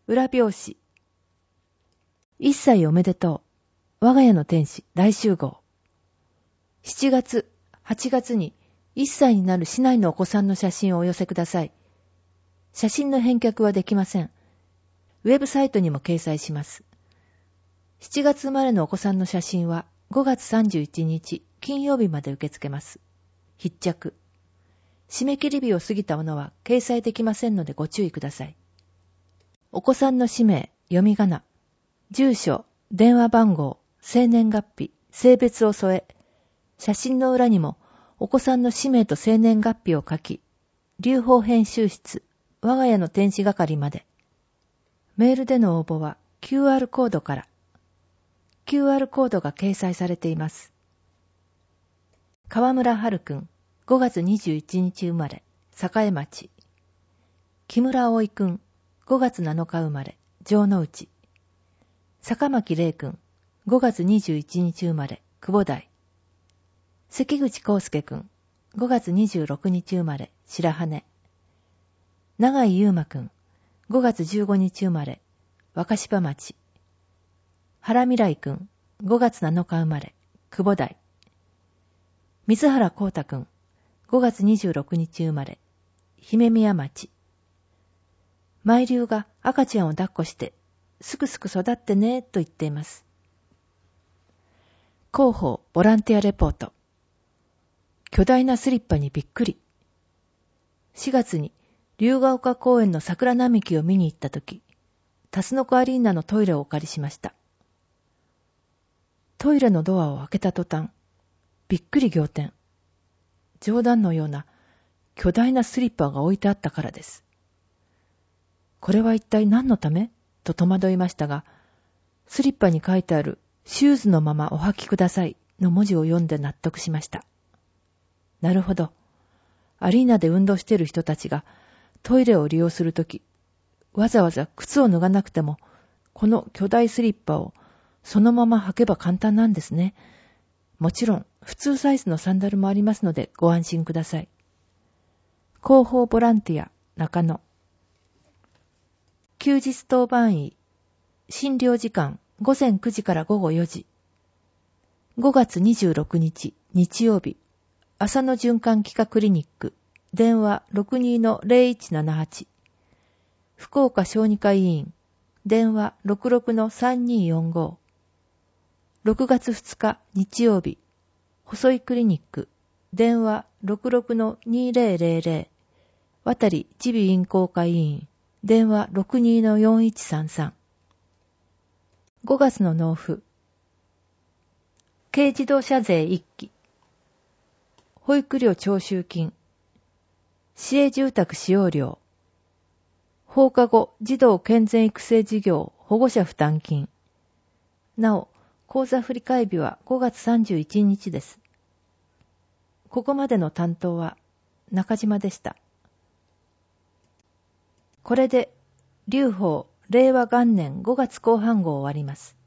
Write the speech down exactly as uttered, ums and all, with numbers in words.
裏表紙。一歳おめでとう。我が家の天使大集合。しちがつ、はちがつにいっさいになる市内のお子さんの写真をお寄せください。写真の返却はできません。ウェブサイトにも掲載します。しちがつ生まれのお子さんの写真はごがつさんじゅういちにち金曜日まで受け付けます。必着。締め切り日を過ぎたものは掲載できませんのでご注意ください。お子さんの氏名、読み仮名、住所、電話番号、生年月日、性別を添え、写真の裏にもお子さんの氏名と生年月日を書き、留保編集室、我が家の天使係まで。メールでの応募は キューアール コードから。キューアール コードが掲載されています。川村春くん、ごがつにじゅういちにち生まれ、栄町。木村葵くん、ごがつなのか生まれ、城之内。坂巻玲くん、ごがつにじゅういちにち生まれ、久保台。関口康介くん、ごがつにじゅうろくにち生まれ、白羽。長井優馬くん、ごがつじゅうごにち生まれ、若柴町。原未来くん、ごがつなのか生まれ、久保台。水原光太くん、ごがつにじゅうろくにち生まれ、姫宮町。舞龍が赤ちゃんを抱っこして、すくすく育ってねと言っています。広報ボランティアレポート。巨大なスリッパにびっくり。しがつに龍ヶ丘公園の桜並木を見に行ったとき、タスノコアリーナのトイレをお借りしました。トイレのドアを開けた途端、びっくり仰天。冗談のような巨大なスリッパが置いてあったからです。これは一体何のためと戸惑いましたが、スリッパに書いてあるシューズのままお履きくださいの文字を読んで納得しました。なるほど。アリーナで運動している人たちがトイレを利用するとき、わざわざ靴を脱がなくても、この巨大スリッパをそのまま履けば簡単なんですね。もちろん普通サイズのサンダルもありますのでご安心ください。広報ボランティア中野。休日当番医。診療時間ごぜんくじからごごよじ。ごがつにじゅうろくにち日曜日。朝の循環器科クリニック。電話 ろくに の ゼロいちななはち。福岡小児科医院。電話 ろくろく の さんにーよんご。ろくがつふつか日曜日。細井クリニック。電話 ろくろく の にーぜろぜろぜろ。渡り耳鼻咽喉科医院。電話 ろくに の よんいちさんさん。ごがつの納付。軽自動車税いっき。保育料徴収金。市営住宅使用料。放課後児童健全育成事業保護者負担金。なお、口座振替日はごがつさんじゅういちにちです。ここまでの担当は中島でした。これで、留保令和元年ごがつこう半号終わります。